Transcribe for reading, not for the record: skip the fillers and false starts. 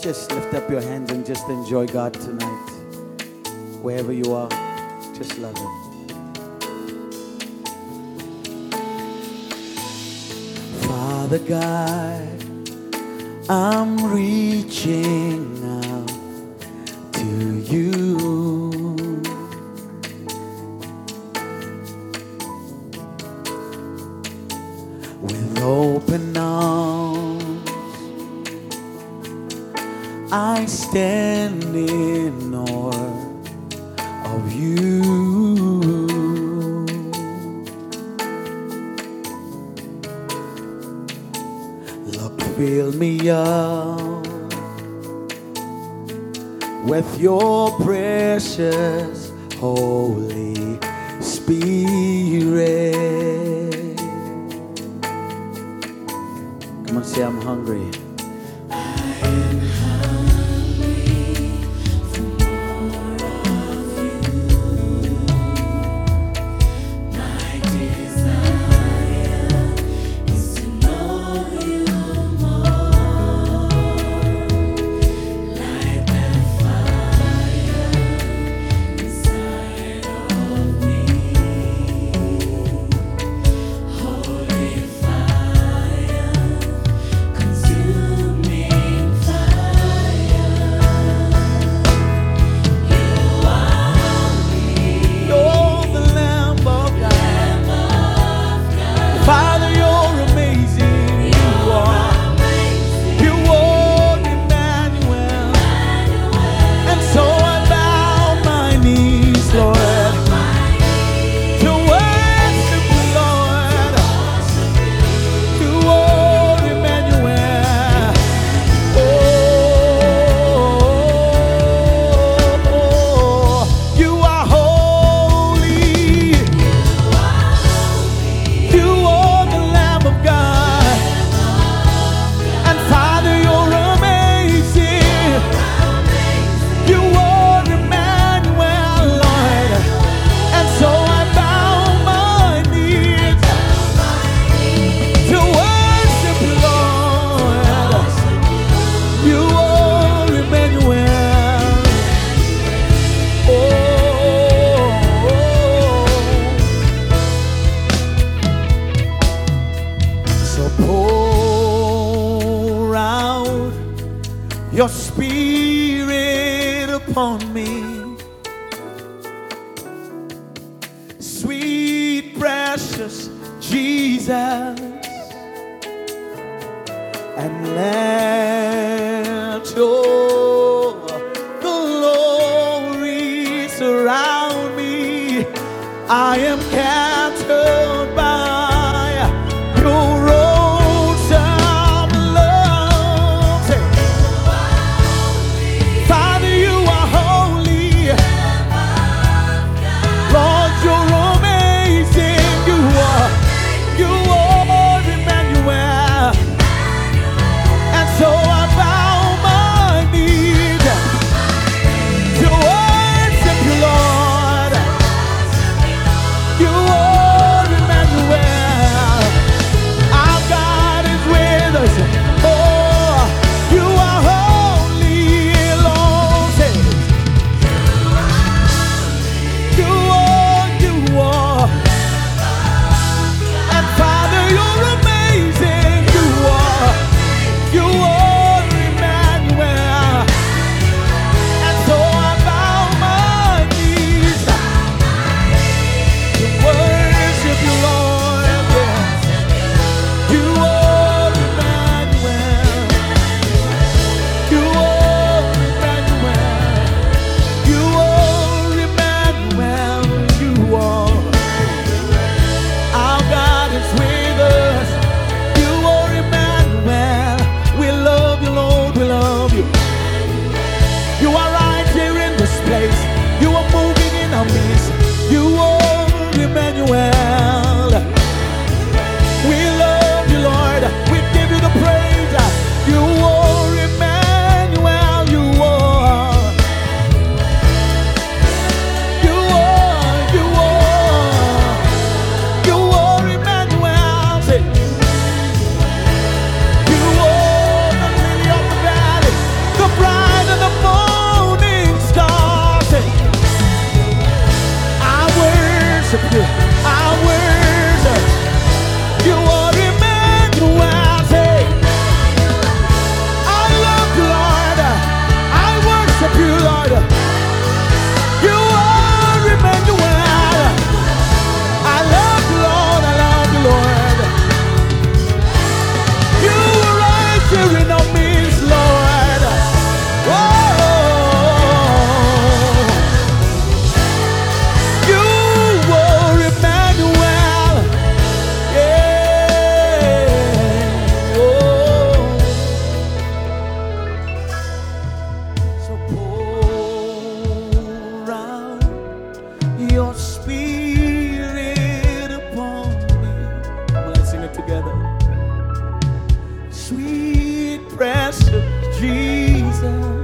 just lift up your hands and just enjoy God tonight? Wherever you are, just love Him. Father God, I'm reaching out to you. With open arms, I stand in awe of you. Lord, fill me up with your precious Holy Spirit. Come on, say, I'm hungry. Your Spirit upon me, sweet precious Jesus, and let your glory surround me. I am captured by your awesome love. Say, Father, you are holy. Lord, you're amazing. You are Emmanuel. And so I bow my knees to worship you, Lord. You are Emmanuel. Our God is with us. Oh, you are holy, Lord. Say, you are. And Father, you're amazing. You are Emmanuel. And so I bow my knees to worship you, Lord. Yeah. You are Emmanuel. You are Emmanuel. You are Emmanuel. You are. Our God is with us. You are Emmanuel. We love you, Lord. We love you. You are right here in this place. You are moving in our midst. You are Emmanuel. We love you, Lord. We give you the praise. You are Emmanuel. You are. You are. You are. You are Emmanuel. Say, you are the lily of the valley, the bright worship you. I worship you. Are Emmanuel. Say, I love you, Lord. I worship you, Lord. You are Emmanuel. I love you, Lord. I love you, Lord. You are right here in our midst, Lord. Oh, you are Emmanuel. Yeah. Oh. So pour out your spirit upon me. Come on, let's sing it together. Sweet precious Jesus.